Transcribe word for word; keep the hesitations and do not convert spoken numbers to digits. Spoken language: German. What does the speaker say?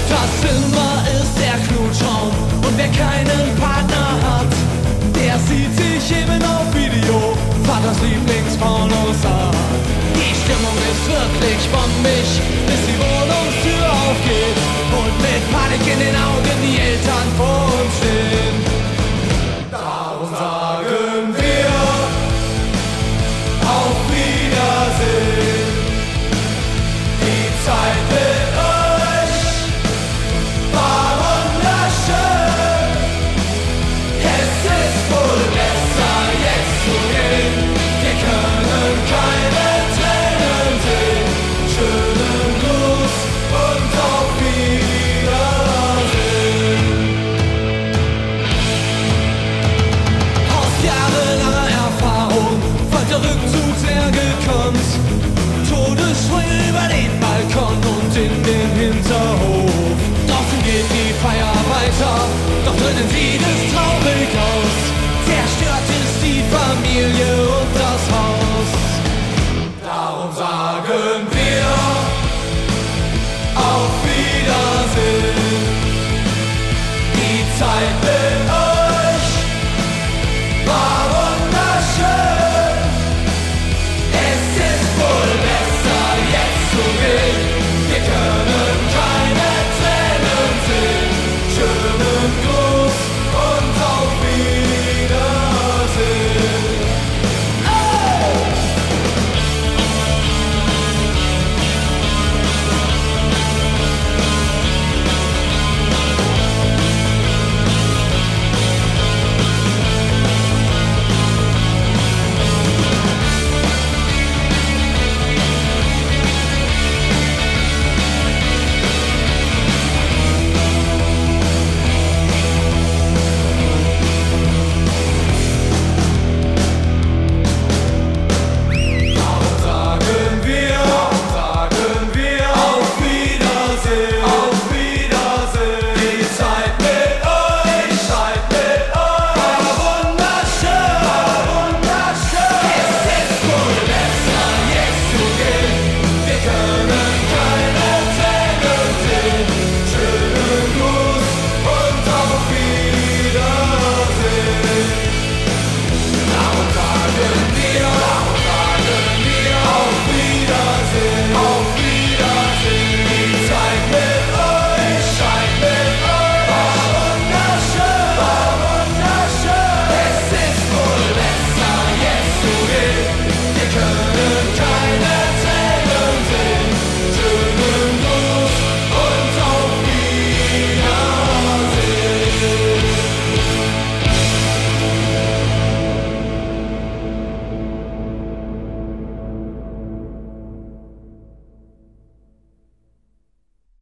Das Zimmer ist der Knutschaum und wer keinen Partner hat, der sieht sich eben auf Video Vaters Lieblingspornos an. Die Stimmung ist wirklich bombig, bis die Wohnungstür aufgeht und mit Panik in den Augen die Eltern vor uns stehen. Darum sagen wir auf Wiedersehen. Die Zeit mit euch war wunderschön. Es ist wohl besser jetzt zu gehen. Wir können keine Tränen sehen. Schönen Gruß und auf Wiedersehen. Aus jahrelanger Erfahrung folgt der Rückzug sehr gekonnt. Todesschreie über den Balkon und in den Hinterhof. Draußen geht die Feier weiter, doch drinnen sieht es